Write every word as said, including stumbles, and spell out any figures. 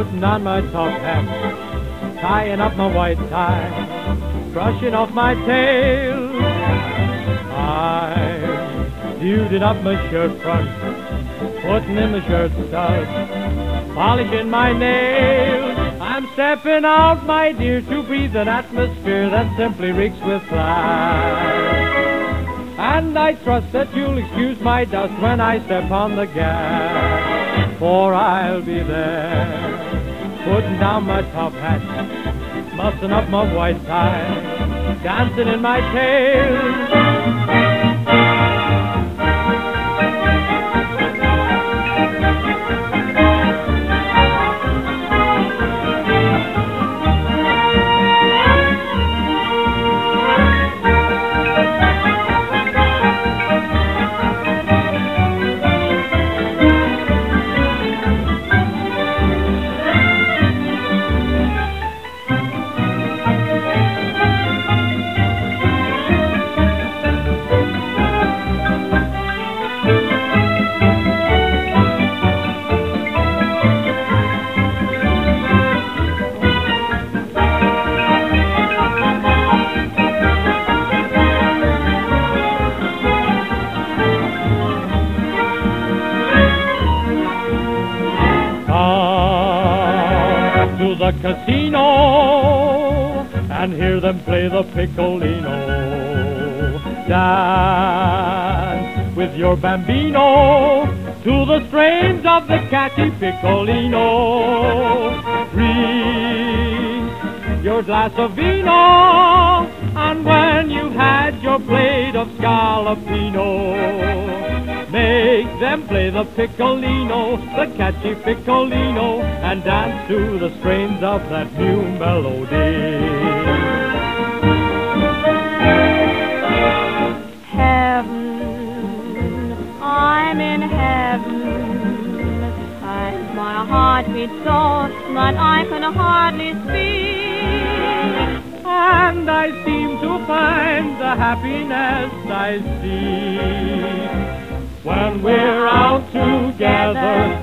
putting on my top hat, tying up my white tie, brushing off my tail. I'm beautying up my shirt front, putting in the shirt studs, polishing my nails. I'm stepping out, my dear, to breathe an atmosphere that simply reeks with class. And I trust that you'll excuse my dust when I step on the gas, for I'll be there, putting down my top hat, mussing up my white tie, dancing in my tail. The casino and hear them play the piccolino. Dance with your bambino to the strains of the catchy piccolino. Drink your glass of vino, and when you've had your plate of scallopino, make them play the piccolino, the catchy piccolino, and dance to the strains of that new melody. Heaven, I'm in heaven, and my heart beats so that I can hardly speak. And I seem to find the happiness I see when we're out together